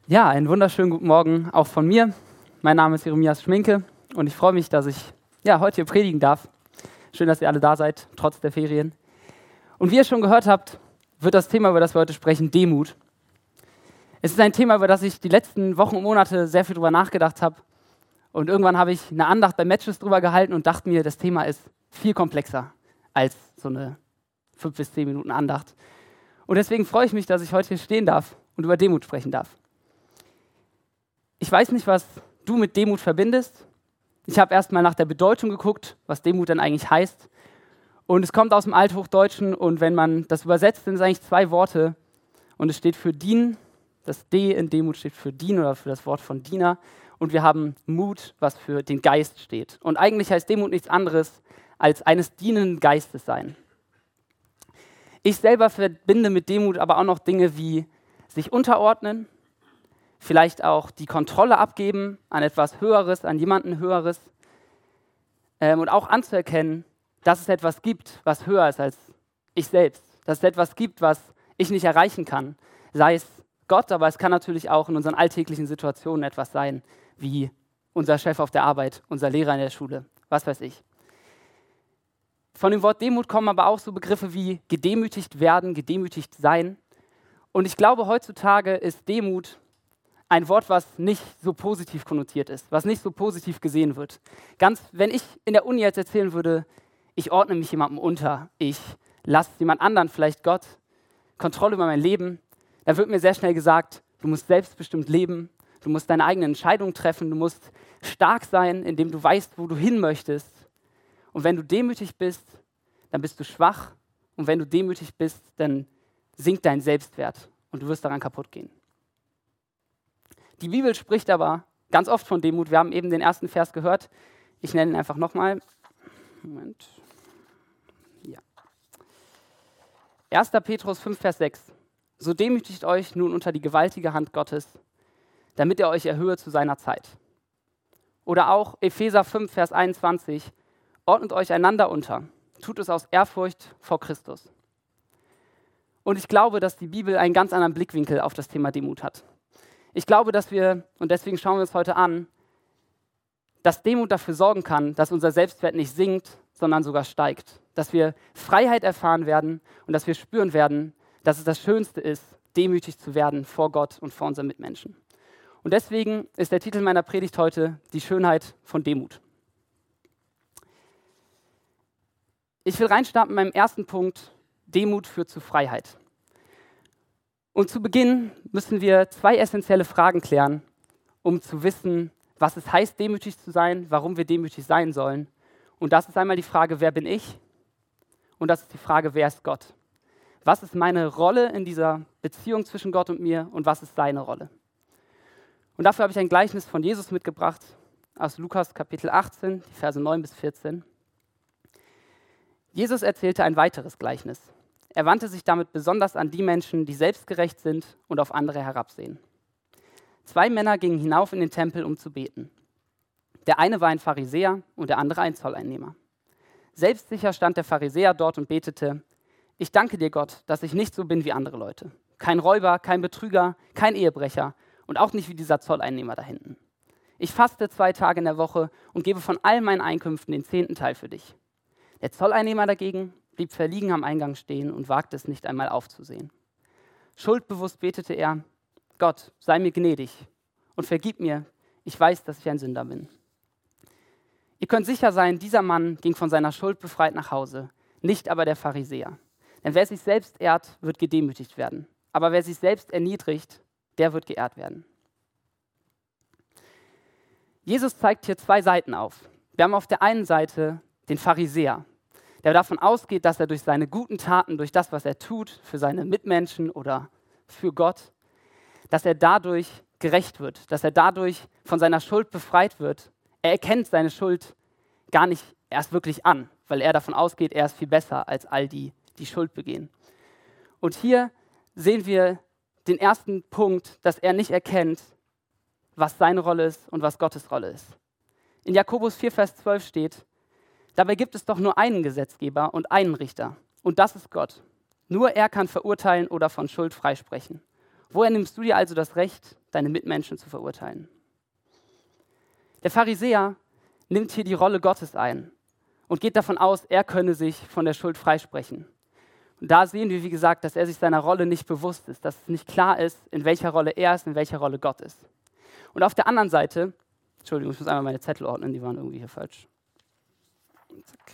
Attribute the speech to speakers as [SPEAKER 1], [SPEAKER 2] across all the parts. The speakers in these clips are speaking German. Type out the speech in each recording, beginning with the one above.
[SPEAKER 1] Ja, einen wunderschönen guten Morgen auch von mir. Mein Name ist Jeremias Schminke und ich freue mich, dass ich heute hier predigen darf. Schön, dass ihr alle da seid, trotz der Ferien. Und wie ihr schon gehört habt, wird das Thema, über das wir heute sprechen, Demut. Es ist ein Thema, über das ich die letzten Wochen und Monate sehr viel drüber nachgedacht habe. Und irgendwann habe ich eine Andacht bei Matches drüber gehalten und dachte mir, das Thema ist viel komplexer als so eine 5 bis 10 Minuten Andacht. Und deswegen freue ich mich, dass ich heute hier stehen darf und über Demut sprechen darf. Ich weiß nicht, was du mit Demut verbindest. Ich habe erst mal nach der Bedeutung geguckt, was Demut denn eigentlich heißt. Und es kommt aus dem Althochdeutschen und wenn man das übersetzt, sind es eigentlich 2 Worte. Und es steht für dienen. Das D in Demut steht für dienen oder für das Wort von Diener. Und wir haben Mut, was für den Geist steht. Und eigentlich heißt Demut nichts anderes als eines dienenden Geistes sein. Ich selber verbinde mit Demut aber auch noch Dinge wie sich unterordnen, vielleicht auch die Kontrolle abgeben an etwas Höheres, an jemanden Höheres und auch anzuerkennen, dass es etwas gibt, was höher ist als ich selbst, dass es etwas gibt, was ich nicht erreichen kann, sei es Gott, aber es kann natürlich auch in unseren alltäglichen Situationen etwas sein, wie unser Chef auf der Arbeit, unser Lehrer in der Schule, was weiß ich. Von dem Wort Demut kommen aber auch so Begriffe wie gedemütigt werden, gedemütigt sein. Und ich glaube, heutzutage ist Demut ein Wort, was nicht so positiv konnotiert ist, was nicht so positiv gesehen wird. Wenn ich in der Uni jetzt erzählen würde, ich ordne mich jemandem unter, ich lasse jemand anderen, vielleicht Gott, Kontrolle über mein Leben, dann wird mir sehr schnell gesagt, du musst selbstbestimmt leben, du musst deine eigenen Entscheidungen treffen, du musst stark sein, indem du weißt, wo du hin möchtest. Und wenn du demütig bist, dann bist du schwach. Und wenn du demütig bist, dann sinkt dein Selbstwert und du wirst daran kaputt gehen. Die Bibel spricht aber ganz oft von Demut. Wir haben eben den ersten Vers gehört. Ich nenne ihn einfach nochmal. Moment. Ja. 1. Petrus 5, Vers 6. So demütigt euch nun unter die gewaltige Hand Gottes, damit er euch erhöhe zu seiner Zeit. Oder auch Epheser 5, Vers 21. Ordnet euch einander unter. Tut es aus Ehrfurcht vor Christus. Und ich glaube, dass die Bibel einen ganz anderen Blickwinkel auf das Thema Demut hat. Ich glaube, dass wir, und deswegen schauen wir uns heute an, dass Demut dafür sorgen kann, dass unser Selbstwert nicht sinkt, sondern sogar steigt. Dass wir Freiheit erfahren werden und dass wir spüren werden, dass es das Schönste ist, demütig zu werden vor Gott und vor unseren Mitmenschen. Und deswegen ist der Titel meiner Predigt heute die Schönheit von Demut. Ich will reinstarten mit meinem ersten Punkt, Demut führt zu Freiheit. Und zu Beginn müssen wir 2 essentielle Fragen klären, um zu wissen, was es heißt, demütig zu sein, warum wir demütig sein sollen. Und das ist einmal die Frage, wer bin ich? Und das ist die Frage, wer ist Gott? Was ist meine Rolle in dieser Beziehung zwischen Gott und mir und was ist seine Rolle? Und dafür habe ich ein Gleichnis von Jesus mitgebracht, aus Lukas Kapitel 18, die Verse 9 bis 14. Jesus erzählte ein weiteres Gleichnis. Er wandte sich damit besonders an die Menschen, die selbstgerecht sind und auf andere herabsehen. 2 Männer gingen hinauf in den Tempel, um zu beten. Der eine war ein Pharisäer und der andere ein Zolleinnehmer. Selbstsicher stand der Pharisäer dort und betete: Ich danke dir, Gott, dass ich nicht so bin wie andere Leute. Kein Räuber, kein Betrüger, kein Ehebrecher und auch nicht wie dieser Zolleinnehmer da hinten. Ich faste 2 Tage in der Woche und gebe von all meinen Einkünften den 10. Teil für dich. Der Zolleinnehmer dagegen blieb verlegen am Eingang stehen und wagte es nicht einmal aufzusehen. Schuldbewusst betete er: Gott, sei mir gnädig und vergib mir, ich weiß, dass ich ein Sünder bin. Ihr könnt sicher sein, dieser Mann ging von seiner Schuld befreit nach Hause, nicht aber der Pharisäer. Denn wer sich selbst ehrt, wird gedemütigt werden. Aber wer sich selbst erniedrigt, der wird geehrt werden. Jesus zeigt hier 2 Seiten auf. Wir haben auf der einen Seite den Pharisäer, der davon ausgeht, dass er durch seine guten Taten, durch das, was er tut, für seine Mitmenschen oder für Gott, dass er dadurch gerecht wird, dass er dadurch von seiner Schuld befreit wird. Er erkennt seine Schuld gar nicht erst wirklich an, weil er davon ausgeht, er ist viel besser als all die, die Schuld begehen. Und hier sehen wir den ersten Punkt, dass er nicht erkennt, was seine Rolle ist und was Gottes Rolle ist. In Jakobus 4, Vers 12 steht: Dabei gibt es doch nur einen Gesetzgeber und einen Richter, und das ist Gott. Nur er kann verurteilen oder von Schuld freisprechen. Woher nimmst du dir also das Recht, deine Mitmenschen zu verurteilen? Der Pharisäer nimmt hier die Rolle Gottes ein und geht davon aus, er könne sich von der Schuld freisprechen. Und da sehen wir, wie gesagt, dass er sich seiner Rolle nicht bewusst ist, dass es nicht klar ist, in welcher Rolle er ist, in welcher Rolle Gott ist. Und auf der anderen Seite, Entschuldigung, ich muss einmal meine Zettel ordnen, die waren irgendwie hier falsch. Zack.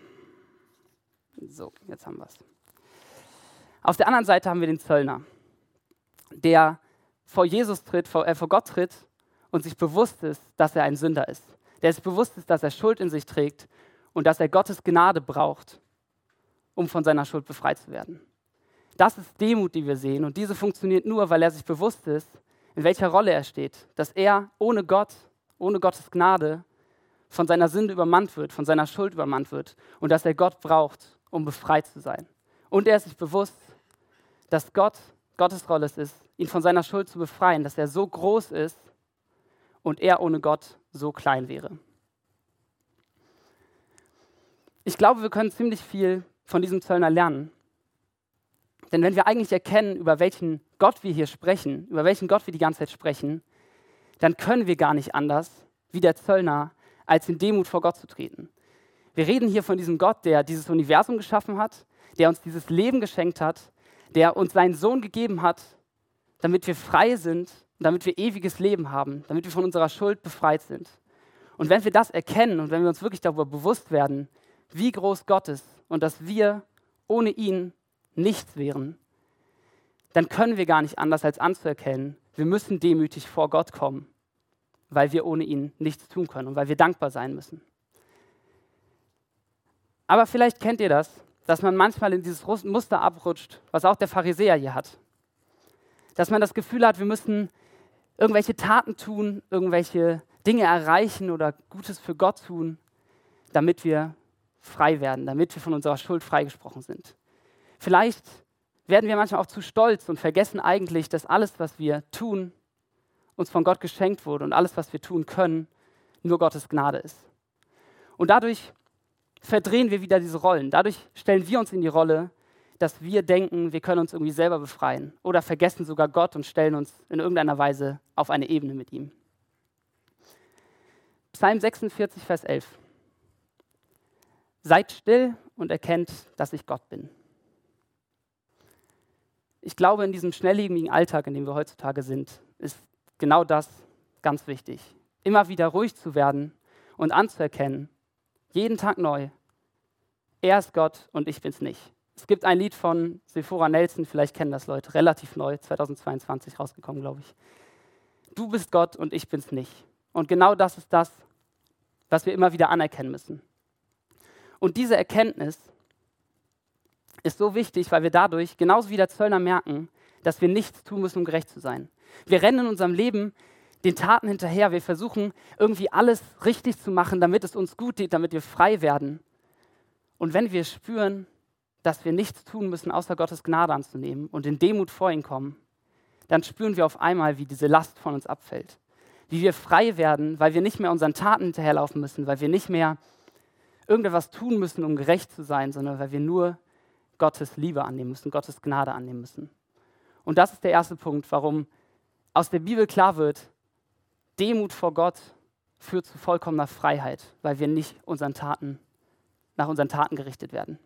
[SPEAKER 1] So, jetzt haben wir es. Auf der anderen Seite haben wir den Zöllner, der vor Jesus tritt, vor Gott tritt und sich bewusst ist, dass er ein Sünder ist. Der sich bewusst ist, dass er Schuld in sich trägt und dass er Gottes Gnade braucht, um von seiner Schuld befreit zu werden. Das ist Demut, die wir sehen, und diese funktioniert nur, weil er sich bewusst ist, in welcher Rolle er steht, dass er ohne Gott, ohne Gottes Gnade von seiner Sünde übermannt wird, von seiner Schuld übermannt wird und dass er Gott braucht, um befreit zu sein. Und er ist sich bewusst, dass Gottes Rolle es ist, ihn von seiner Schuld zu befreien, dass er so groß ist und er ohne Gott so klein wäre. Ich glaube, wir können ziemlich viel von diesem Zöllner lernen. Denn wenn wir eigentlich erkennen, über welchen Gott wir hier sprechen, über welchen Gott wir die ganze Zeit sprechen, dann können wir gar nicht anders, wie der Zöllner, als in Demut vor Gott zu treten. Wir reden hier von diesem Gott, der dieses Universum geschaffen hat, der uns dieses Leben geschenkt hat, der uns seinen Sohn gegeben hat, damit wir frei sind und damit wir ewiges Leben haben, damit wir von unserer Schuld befreit sind. Und wenn wir das erkennen und wenn wir uns wirklich darüber bewusst werden, wie groß Gott ist und dass wir ohne ihn nichts wären, dann können wir gar nicht anders als anzuerkennen, wir müssen demütig vor Gott kommen, weil wir ohne ihn nichts tun können und weil wir dankbar sein müssen. Aber vielleicht kennt ihr das, dass man manchmal in dieses Muster abrutscht, was auch der Pharisäer hier hat. Dass man das Gefühl hat, wir müssen irgendwelche Taten tun, irgendwelche Dinge erreichen oder Gutes für Gott tun, damit wir frei werden, damit wir von unserer Schuld freigesprochen sind. Vielleicht werden wir manchmal auch zu stolz und vergessen eigentlich, dass alles, was wir tun, uns von Gott geschenkt wurde und alles, was wir tun können, nur Gottes Gnade ist. Und dadurch verdrehen wir wieder diese Rollen. Dadurch stellen wir uns in die Rolle, dass wir denken, wir können uns irgendwie selber befreien oder vergessen sogar Gott und stellen uns in irgendeiner Weise auf eine Ebene mit ihm. Psalm 46, Vers 11. Seid still und erkennt, dass ich Gott bin. Ich glaube, in diesem schnelllebigen Alltag, in dem wir heutzutage sind, ist genau das ganz wichtig. Immer wieder ruhig zu werden und anzuerkennen, jeden Tag neu, er ist Gott und ich bin's nicht. Es gibt ein Lied von Sephora Nelson, vielleicht kennen das Leute, relativ neu, 2022 rausgekommen, glaube ich. Du bist Gott und ich bin's nicht. Und genau das ist das, was wir immer wieder anerkennen müssen. Und diese Erkenntnis ist so wichtig, weil wir dadurch, genauso wie der Zöllner, merken, dass wir nichts tun müssen, um gerecht zu sein. Wir rennen in unserem Leben den Taten hinterher. Wir versuchen irgendwie alles richtig zu machen, damit es uns gut geht, damit wir frei werden. Und wenn wir spüren, dass wir nichts tun müssen, außer Gottes Gnade anzunehmen und in Demut vor ihn kommen, dann spüren wir auf einmal, wie diese Last von uns abfällt. Wie wir frei werden, weil wir nicht mehr unseren Taten hinterherlaufen müssen, weil wir nicht mehr irgendetwas tun müssen, um gerecht zu sein, sondern weil wir nur Gottes Liebe annehmen müssen, Gottes Gnade annehmen müssen. Und das ist der erste Punkt, warum aus der Bibel klar wird, Demut vor Gott führt zu vollkommener Freiheit, weil wir nicht nach unseren Taten gerichtet werden.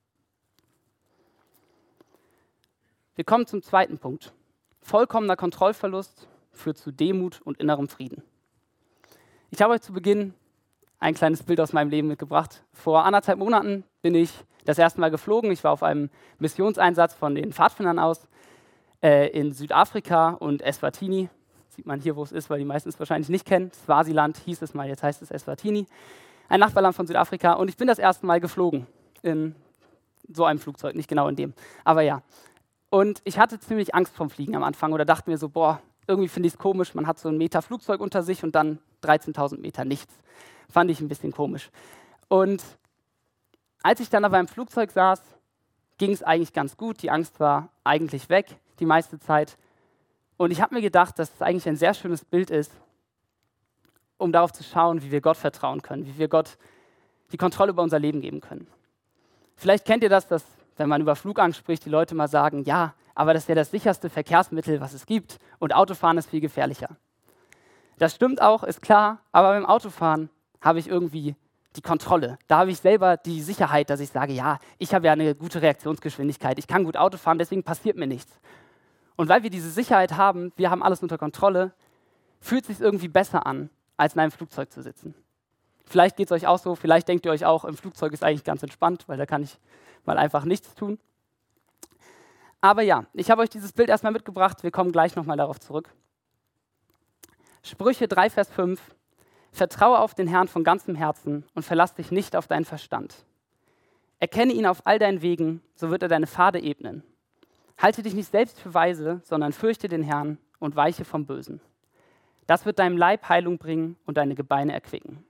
[SPEAKER 1] Wir kommen zum zweiten Punkt. Vollkommener Kontrollverlust führt zu Demut und innerem Frieden. Ich habe euch zu Beginn ein kleines Bild aus meinem Leben mitgebracht. Vor 1,5 Monaten bin ich das erste Mal geflogen. Ich war auf einem Missionseinsatz von den Pfadfindern aus in Südafrika und Eswatini. Sieht man hier, wo es ist, weil die meisten es wahrscheinlich nicht kennen. Swasiland hieß es mal, jetzt heißt es Eswatini. Ein Nachbarland von Südafrika. Und ich bin das erste Mal geflogen in so einem Flugzeug, nicht genau in dem, aber ja. Und ich hatte ziemlich Angst vom Fliegen am Anfang oder dachte mir so, irgendwie finde ich es komisch, man hat so 1 Meter Flugzeug unter sich und dann 13.000 Meter nichts. Fand ich ein bisschen komisch. Und als ich dann aber im Flugzeug saß, ging es eigentlich ganz gut. Die Angst war eigentlich weg, die meiste Zeit. Und ich habe mir gedacht, dass es eigentlich ein sehr schönes Bild ist, um darauf zu schauen, wie wir Gott vertrauen können, wie wir Gott die Kontrolle über unser Leben geben können. Vielleicht kennt ihr das, dass, wenn man über Flugangst spricht, die Leute mal sagen, ja, aber das ist ja das sicherste Verkehrsmittel, was es gibt, und Autofahren ist viel gefährlicher. Das stimmt auch, ist klar, aber beim Autofahren habe ich irgendwie die Kontrolle. Da habe ich selber die Sicherheit, dass ich sage, ja, ich habe ja eine gute Reaktionsgeschwindigkeit, ich kann gut Auto fahren, deswegen passiert mir nichts. Und weil wir diese Sicherheit haben, wir haben alles unter Kontrolle, fühlt es sich irgendwie besser an, als in einem Flugzeug zu sitzen. Vielleicht geht es euch auch so, vielleicht denkt ihr euch auch, im Flugzeug ist eigentlich ganz entspannt, weil da kann ich mal einfach nichts tun. Aber ja, ich habe euch dieses Bild erstmal mitgebracht, wir kommen gleich nochmal darauf zurück. Sprüche 3, Vers 5. Vertraue auf den Herrn von ganzem Herzen und verlass dich nicht auf deinen Verstand. Erkenne ihn auf all deinen Wegen, so wird er deine Pfade ebnen. Halte dich nicht selbst für weise, sondern fürchte den Herrn und weiche vom Bösen. Das wird deinem Leib Heilung bringen und deine Gebeine erquicken.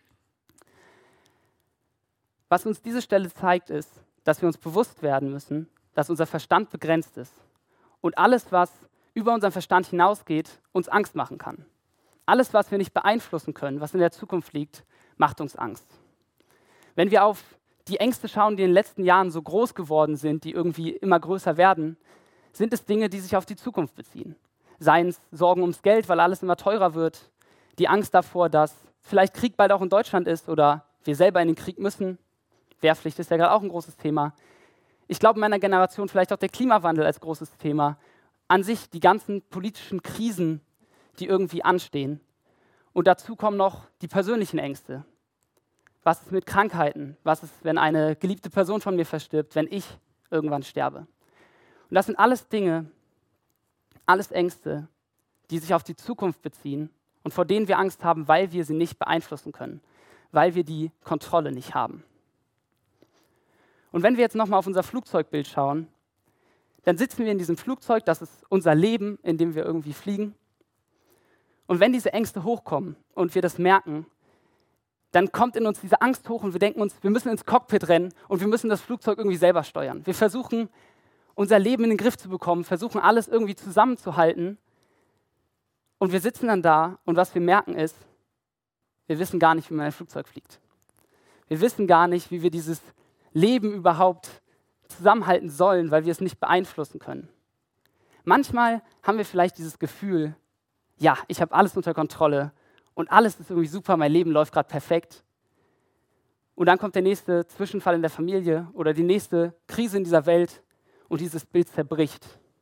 [SPEAKER 1] Was uns diese Stelle zeigt, ist, dass wir uns bewusst werden müssen, dass unser Verstand begrenzt ist und alles, was über unseren Verstand hinausgeht, uns Angst machen kann. Alles, was wir nicht beeinflussen können, was in der Zukunft liegt, macht uns Angst. Wenn wir auf die Ängste schauen, die in den letzten Jahren so groß geworden sind, die irgendwie immer größer werden, sind es Dinge, die sich auf die Zukunft beziehen. Seien es Sorgen ums Geld, weil alles immer teurer wird, die Angst davor, dass vielleicht Krieg bald auch in Deutschland ist oder wir selber in den Krieg müssen. Wehrpflicht ist ja gerade auch ein großes Thema. Ich glaube, in meiner Generation vielleicht auch der Klimawandel als großes Thema. An sich die ganzen politischen Krisen, die irgendwie anstehen. Und dazu kommen noch die persönlichen Ängste. Was ist mit Krankheiten? Was ist, wenn eine geliebte Person von mir verstirbt, wenn ich irgendwann sterbe? Und das sind alles Dinge, alles Ängste, die sich auf die Zukunft beziehen und vor denen wir Angst haben, weil wir sie nicht beeinflussen können, weil wir die Kontrolle nicht haben. Und wenn wir jetzt nochmal auf unser Flugzeugbild schauen, dann sitzen wir in diesem Flugzeug, das ist unser Leben, in dem wir irgendwie fliegen. Und wenn diese Ängste hochkommen und wir das merken, dann kommt in uns diese Angst hoch und wir denken uns, wir müssen ins Cockpit rennen und wir müssen das Flugzeug irgendwie selber steuern. Wir versuchen, unser Leben in den Griff zu bekommen, versuchen, alles irgendwie zusammenzuhalten. Und wir sitzen dann da und was wir merken ist, wir wissen gar nicht, wie man ein Flugzeug fliegt. Wir wissen gar nicht, wie wir dieses Leben überhaupt zusammenhalten sollen, weil wir es nicht beeinflussen können. Manchmal haben wir vielleicht dieses Gefühl, ja, ich habe alles unter Kontrolle und alles ist irgendwie super, mein Leben läuft gerade perfekt. Und dann kommt der nächste Zwischenfall in der Familie oder die nächste Krise in dieser Welt und dieses Bild zerbricht.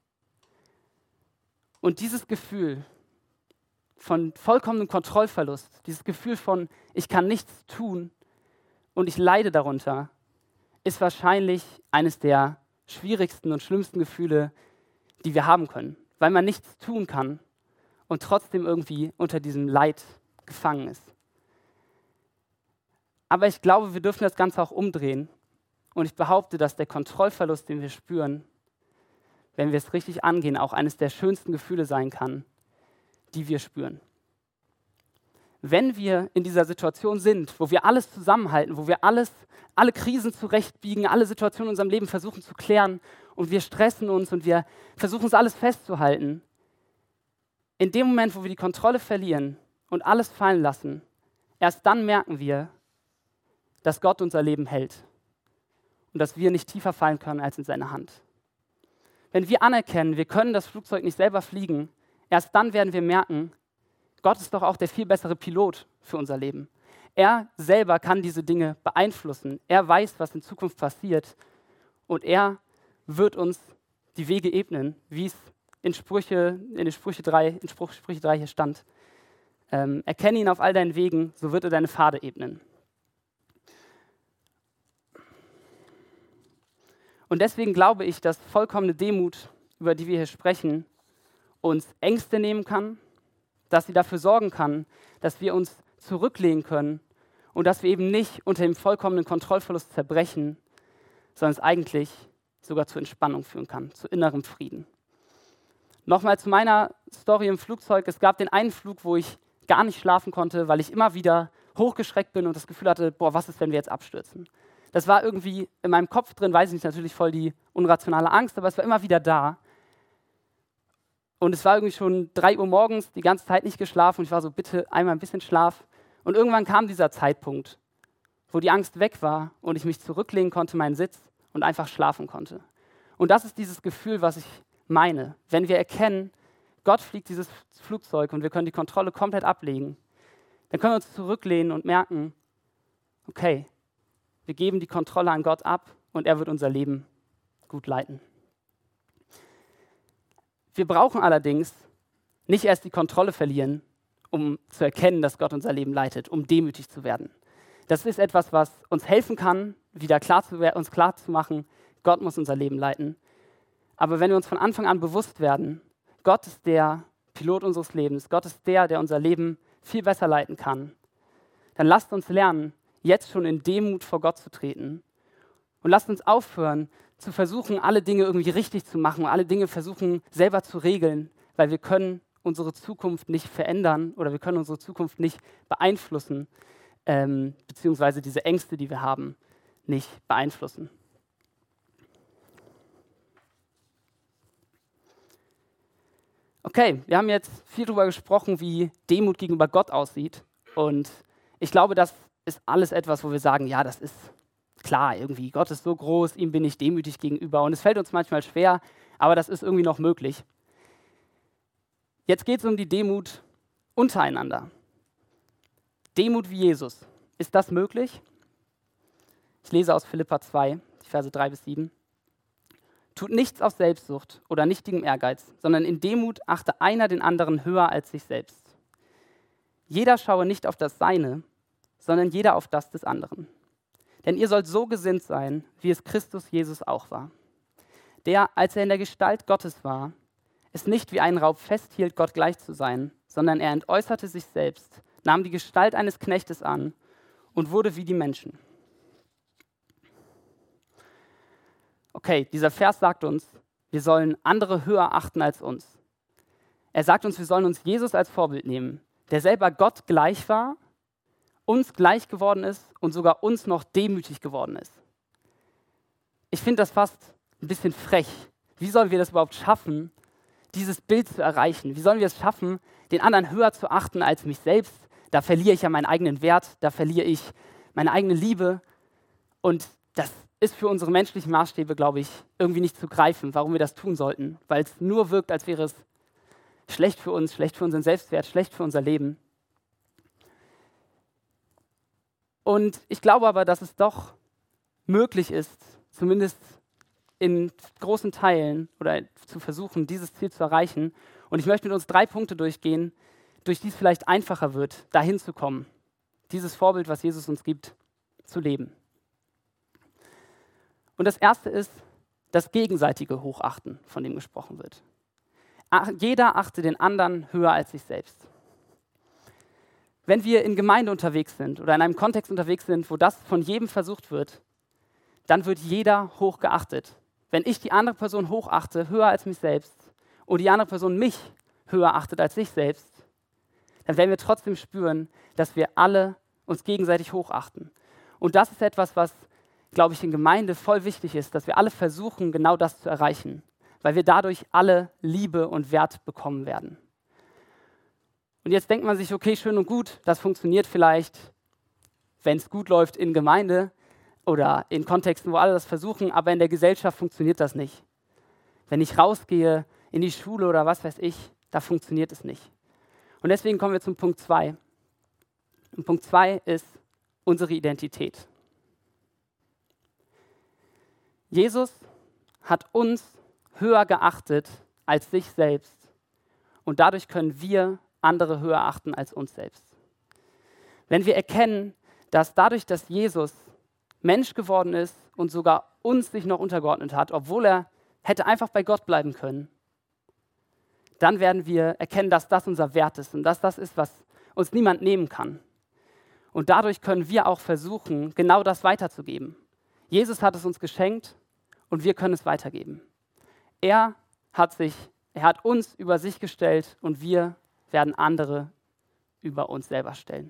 [SPEAKER 1] Und dieses Gefühl von vollkommenem Kontrollverlust, dieses Gefühl von, ich kann nichts tun und ich leide darunter, ist wahrscheinlich eines der schwierigsten und schlimmsten Gefühle, die wir haben können, weil man nichts tun kann und trotzdem irgendwie unter diesem Leid gefangen ist. Aber ich glaube, wir dürfen das Ganze auch umdrehen und ich behaupte, dass der Kontrollverlust, den wir spüren, wenn wir es richtig angehen, auch eines der schönsten Gefühle sein kann, die wir spüren. Wenn wir in dieser Situation sind, wo wir alles zusammenhalten, wo wir alle Krisen zurechtbiegen, alle Situationen in unserem Leben versuchen zu klären und wir stressen uns und wir versuchen uns alles festzuhalten, in dem Moment, wo wir die Kontrolle verlieren und alles fallen lassen, erst dann merken wir, dass Gott unser Leben hält und dass wir nicht tiefer fallen können als in seine Hand. Wenn wir anerkennen, wir können das Flugzeug nicht selber fliegen, erst dann werden wir merken, Gott ist doch auch der viel bessere Pilot für unser Leben. Er selber kann diese Dinge beeinflussen. Er weiß, was in Zukunft passiert. Und er wird uns die Wege ebnen, wie es in Sprüche 3 hier stand. Erkenne ihn auf all deinen Wegen, so wird er deine Pfade ebnen. Und deswegen glaube ich, dass vollkommene Demut, über die wir hier sprechen, uns Ängste nehmen kann, dass sie dafür sorgen kann, dass wir uns zurücklehnen können und dass wir eben nicht unter dem vollkommenen Kontrollverlust zerbrechen, sondern es eigentlich sogar zur Entspannung führen kann, zu innerem Frieden. Nochmal zu meiner Story im Flugzeug. Es gab den einen Flug, wo ich gar nicht schlafen konnte, weil ich immer wieder hochgeschreckt bin und das Gefühl hatte, boah, was ist, wenn wir jetzt abstürzen? Das war irgendwie in meinem Kopf drin, weiß ich nicht, natürlich voll die unrationale Angst, aber es war immer wieder da. Und es war irgendwie schon 3 Uhr morgens, die ganze Zeit nicht geschlafen und ich war so, bitte einmal ein bisschen Schlaf. Und irgendwann kam dieser Zeitpunkt, wo die Angst weg war und ich mich zurücklehnen konnte, meinen Sitz und einfach schlafen konnte. Und das ist dieses Gefühl, was ich meine. Wenn wir erkennen, Gott fliegt dieses Flugzeug und wir können die Kontrolle komplett ablegen, dann können wir uns zurücklehnen und merken, okay, wir geben die Kontrolle an Gott ab und er wird unser Leben gut leiten. Wir brauchen allerdings nicht erst die Kontrolle verlieren, um zu erkennen, dass Gott unser Leben leitet, um demütig zu werden. Das ist etwas, was uns helfen kann, wieder uns klar zu machen, Gott muss unser Leben leiten. Aber wenn wir uns von Anfang an bewusst werden, Gott ist der Pilot unseres Lebens, Gott ist der unser Leben viel besser leiten kann, dann lasst uns lernen, jetzt schon in Demut vor Gott zu treten. Und lasst uns aufhören, zu versuchen, alle Dinge irgendwie richtig zu machen, alle Dinge versuchen, selber zu regeln, weil wir können unsere Zukunft nicht verändern oder wir können unsere Zukunft nicht beeinflussen, beziehungsweise diese Ängste, die wir haben, nicht beeinflussen. Okay, wir haben jetzt viel darüber gesprochen, wie Demut gegenüber Gott aussieht. Und ich glaube, das ist alles etwas, wo wir sagen, ja, das ist klar irgendwie. Gott ist so groß, ihm bin ich demütig gegenüber. Und es fällt uns manchmal schwer, aber das ist irgendwie noch möglich. Jetzt geht es um die Demut untereinander. Demut wie Jesus. Ist das möglich? Ich lese aus Philipper 2, die Verse 3-7. Tut nichts aus Selbstsucht oder nichtigem Ehrgeiz, sondern in Demut achte einer den anderen höher als sich selbst. Jeder schaue nicht auf das Seine, sondern jeder auf das des anderen. Denn ihr sollt so gesinnt sein, wie es Christus Jesus auch war. Der, als er in der Gestalt Gottes war, es nicht wie einen Raub festhielt, Gott gleich zu sein, sondern er entäußerte sich selbst, nahm die Gestalt eines Knechtes an und wurde wie die Menschen. Okay, dieser Vers sagt uns, wir sollen andere höher achten als uns. Er sagt uns, wir sollen uns Jesus als Vorbild nehmen, der selber Gott gleich war, uns gleich geworden ist und sogar uns noch demütig geworden ist. Ich finde das fast ein bisschen frech. Wie sollen wir das überhaupt schaffen, dieses Bild zu erreichen? Wie sollen wir es schaffen, den anderen höher zu achten als mich selbst? Da verliere ich ja meinen eigenen Wert, da verliere ich meine eigene Liebe. Und das ist für unsere menschlichen Maßstäbe, glaube ich, irgendwie nicht zu greifen, warum wir das tun sollten. Weil es nur wirkt, als wäre es schlecht für uns, schlecht für unseren Selbstwert, schlecht für unser Leben. Und ich glaube aber, dass es doch möglich ist, zumindest in großen Teilen oder zu versuchen, dieses Ziel zu erreichen. Und ich möchte mit uns 3 Punkte durchgehen, durch die es vielleicht einfacher wird, dahin zu kommen, dieses Vorbild, was Jesus uns gibt, zu leben. Und das erste ist das gegenseitige Hochachten, von dem gesprochen wird. Jeder achte den anderen höher als sich selbst. Wenn wir in Gemeinde unterwegs sind oder in einem Kontext unterwegs sind, wo das von jedem versucht wird, dann wird jeder hoch geachtet. Wenn ich die andere Person hochachte, höher als mich selbst, und die andere Person mich höher achtet als sich selbst, dann werden wir trotzdem spüren, dass wir alle uns gegenseitig hochachten. Und das ist etwas, was, glaube ich, in Gemeinde voll wichtig ist, dass wir alle versuchen, genau das zu erreichen, weil wir dadurch alle Liebe und Wert bekommen werden. Und jetzt denkt man sich, okay, schön und gut, das funktioniert vielleicht, wenn es gut läuft in Gemeinde oder in Kontexten, wo alle das versuchen, aber in der Gesellschaft funktioniert das nicht. Wenn ich rausgehe in die Schule oder was weiß ich, da funktioniert es nicht. Und deswegen kommen wir zum Punkt 2. Und Punkt 2 ist unsere Identität. Jesus hat uns höher geachtet als sich selbst und dadurch können wir andere höher achten als uns selbst. Wenn wir erkennen, dass dadurch, dass Jesus Mensch geworden ist und sogar uns sich noch untergeordnet hat, obwohl er hätte einfach bei Gott bleiben können, dann werden wir erkennen, dass das unser Wert ist und dass das ist, was uns niemand nehmen kann. Und dadurch können wir auch versuchen, genau das weiterzugeben. Jesus hat es uns geschenkt und wir können es weitergeben. Er hat uns über sich gestellt und wir werden andere über uns selber stellen.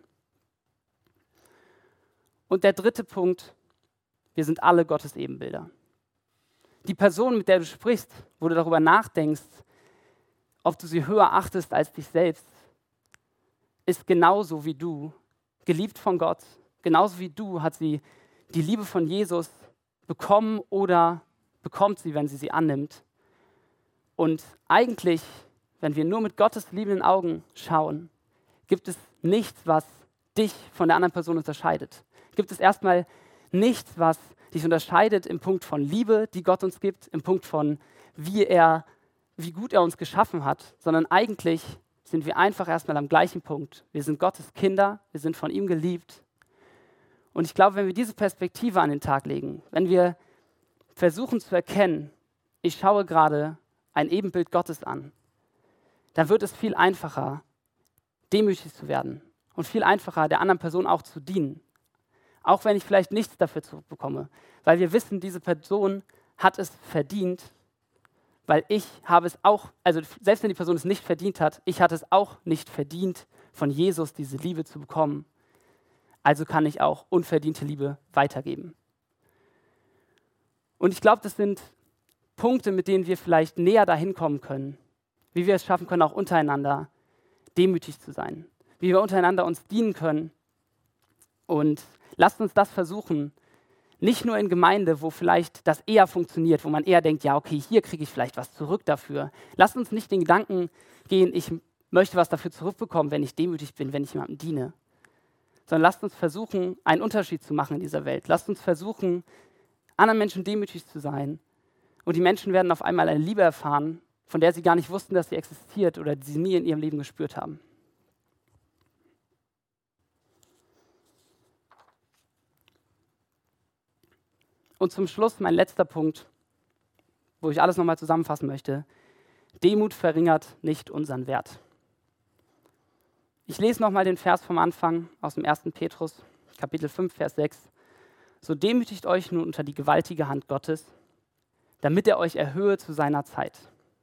[SPEAKER 1] Und der 3. Punkt, wir sind alle Gottes Ebenbilder. Die Person, mit der du sprichst, wo du darüber nachdenkst, ob du sie höher achtest als dich selbst, ist genauso wie du, geliebt von Gott, genauso wie du hat sie die Liebe von Jesus bekommen oder bekommt sie, wenn sie annimmt. Und eigentlich, wenn wir nur mit Gottes liebenden Augen schauen, gibt es nichts, was dich von der anderen Person unterscheidet. Gibt es erstmal nichts, was dich unterscheidet im Punkt von Liebe, die Gott uns gibt, im Punkt von wie gut er uns geschaffen hat, sondern eigentlich sind wir einfach erstmal am gleichen Punkt. Wir sind Gottes Kinder, wir sind von ihm geliebt. Und ich glaube, wenn wir diese Perspektive an den Tag legen, wenn wir versuchen zu erkennen, ich schaue gerade ein Ebenbild Gottes an, dann wird es viel einfacher, demütig zu werden und viel einfacher, der anderen Person auch zu dienen. Auch wenn ich vielleicht nichts dafür zurückbekomme, weil wir wissen, diese Person hat es verdient, weil ich habe es auch, also selbst wenn die Person es nicht verdient hat, ich hatte es auch nicht verdient, von Jesus diese Liebe zu bekommen. Also kann ich auch unverdiente Liebe weitergeben. Und ich glaube, das sind Punkte, mit denen wir vielleicht näher dahin kommen können, wie wir es schaffen können, auch untereinander demütig zu sein, wie wir untereinander uns dienen können. Und lasst uns das versuchen, nicht nur in Gemeinde, wo vielleicht das eher funktioniert, wo man eher denkt, ja okay, hier kriege ich vielleicht was zurück dafür. Lasst uns nicht den Gedanken gehen, ich möchte was dafür zurückbekommen, wenn ich demütig bin, wenn ich jemandem diene. Sondern lasst uns versuchen, einen Unterschied zu machen in dieser Welt. Lasst uns versuchen, anderen Menschen demütig zu sein. Und die Menschen werden auf einmal eine Liebe erfahren, von der sie gar nicht wussten, dass sie existiert oder die sie nie in ihrem Leben gespürt haben. Und zum Schluss mein letzter Punkt, wo ich alles nochmal zusammenfassen möchte. Demut verringert nicht unseren Wert. Ich lese nochmal den Vers vom Anfang aus dem 1. Petrus, Kapitel 5, Vers 6. So demütigt euch nun unter die gewaltige Hand Gottes, damit er euch erhöhe zu seiner Zeit.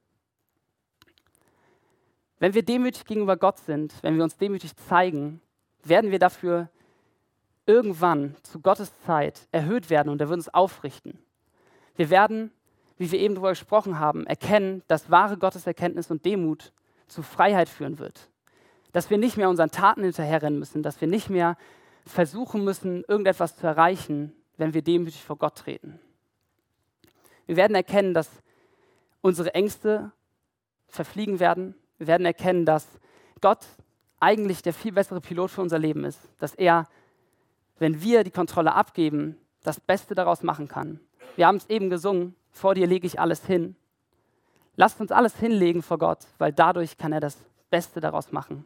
[SPEAKER 1] Wenn wir demütig gegenüber Gott sind, wenn wir uns demütig zeigen, werden wir dafür irgendwann zu Gottes Zeit erhöht werden und er wird uns aufrichten. Wir werden, wie wir eben darüber gesprochen haben, erkennen, dass wahre Gotteserkenntnis und Demut zu Freiheit führen wird. Dass wir nicht mehr unseren Taten hinterherrennen müssen, dass wir nicht mehr versuchen müssen, irgendetwas zu erreichen, wenn wir demütig vor Gott treten. Wir werden erkennen, dass unsere Ängste verfliegen werden. Wir werden erkennen, dass Gott eigentlich der viel bessere Pilot für unser Leben ist, dass er, wenn wir die Kontrolle abgeben, das Beste daraus machen kann. Wir haben es eben gesungen, vor dir lege ich alles hin. Lasst uns alles hinlegen vor Gott, weil dadurch kann er das Beste daraus machen.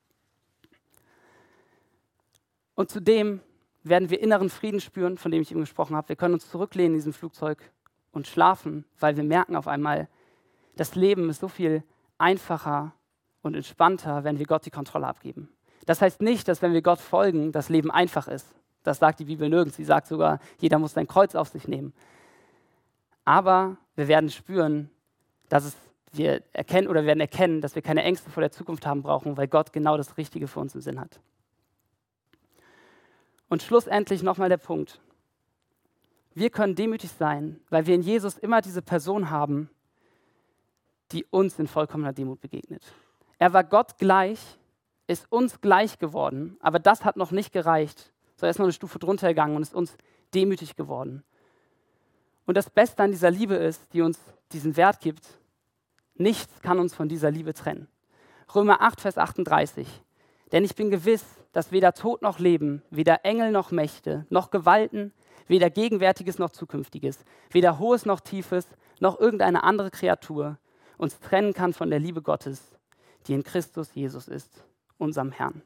[SPEAKER 1] Und zudem werden wir inneren Frieden spüren, von dem ich eben gesprochen habe. Wir können uns zurücklehnen in diesem Flugzeug und schlafen, weil wir merken auf einmal, das Leben ist so viel einfacher und entspannter, wenn wir Gott die Kontrolle abgeben. Das heißt nicht, dass wenn wir Gott folgen, das Leben einfach ist. Das sagt die Bibel nirgends. Sie sagt sogar, jeder muss sein Kreuz auf sich nehmen. Aber wir werden spüren, wir werden erkennen, dass wir keine Ängste vor der Zukunft haben brauchen, weil Gott genau das Richtige für uns im Sinn hat. Und schlussendlich nochmal der Punkt. Wir können demütig sein, weil wir in Jesus immer diese Person haben, die uns in vollkommener Demut begegnet. Er war Gott gleich, ist uns gleich geworden, aber das hat noch nicht gereicht. So, er ist noch eine Stufe drunter gegangen und ist uns demütig geworden. Und das Beste an dieser Liebe ist, die uns diesen Wert gibt, nichts kann uns von dieser Liebe trennen. Römer 8, Vers 38. Denn ich bin gewiss, dass weder Tod noch Leben, weder Engel noch Mächte, noch Gewalten, weder Gegenwärtiges noch Zukünftiges, weder Hohes noch Tiefes, noch irgendeine andere Kreatur uns trennen kann von der Liebe Gottes, die in Christus Jesus ist, unserem Herrn.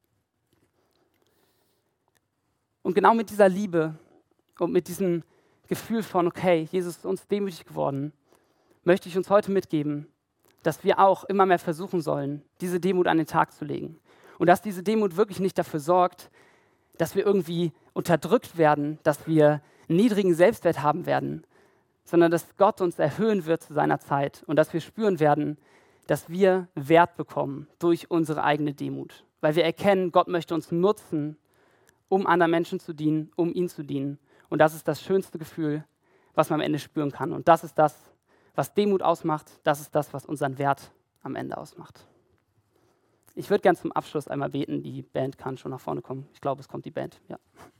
[SPEAKER 1] Und genau mit dieser Liebe und mit diesem Gefühl von, okay, Jesus ist uns demütig geworden, möchte ich uns heute mitgeben, dass wir auch immer mehr versuchen sollen, diese Demut an den Tag zu legen. Und dass diese Demut wirklich nicht dafür sorgt, dass wir irgendwie unterdrückt werden, dass wir einen niedrigen Selbstwert haben werden, sondern dass Gott uns erhöhen wird zu seiner Zeit und dass wir spüren werden, dass wir Wert bekommen durch unsere eigene Demut. Weil wir erkennen, Gott möchte uns nutzen, um anderen Menschen zu dienen, um ihn zu dienen. Und das ist das schönste Gefühl, was man am Ende spüren kann. Und das ist das, was Demut ausmacht. Das ist das, was unseren Wert am Ende ausmacht. Ich würde gerne zum Abschluss einmal beten. Die Band kann schon nach vorne kommen. Ich glaube, es kommt die Band. Ja.